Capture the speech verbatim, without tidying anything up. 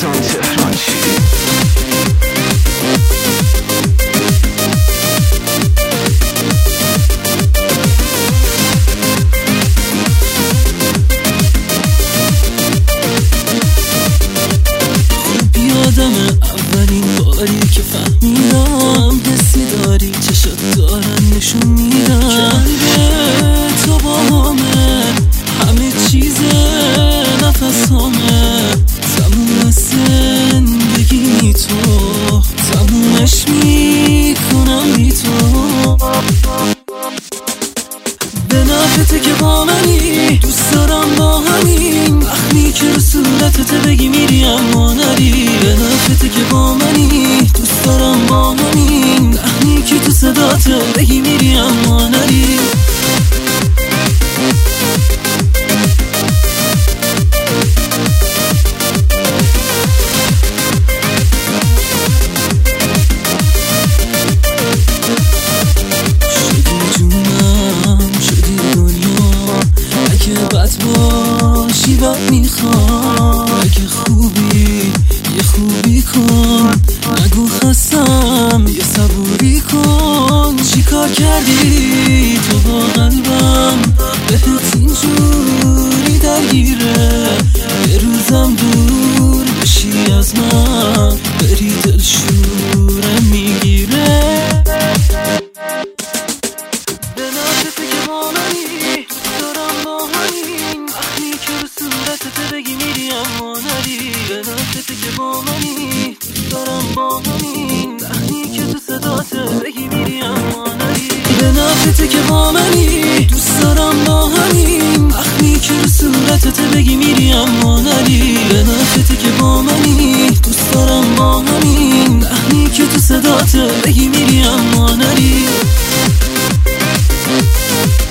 عزیزان تهران چی؟ خوب یادم اولین باری که فهمیدم حسی داری، چشات دارن نشون میدن که تو با همه همه چیز نفس همه تموم زندگی تو تمومش میکنم بی تو. به نفته که با منی دوست دارم با همین وقتی که رو صورتت بگی میری اما نری. به نفته که با منی دوست دارم با همین وقتی که تو صدات بگی میری اما نری. باشی و میخوام اگه خوبی یه خوبی کن، نگو خستم یه صبوری کن. چی کار کردی تو با قلبم بهت اینجوری درگیره؟ یه روزم دور بشی از من بری دلشورم میگیره. به نفته که با منی دارم با همین وقتی که رو صورتت بگی میری اما نری. به نفته که با منی دارم با همین وقتی که تو صدات بگی میری اما نری. به نفته که با منی دوست دارم با همین وقتی که رو صورتت بگی میری اما نری. به نفته که با منی دوست دارم با همین وقتی که تو صدات بگی میری اما نری.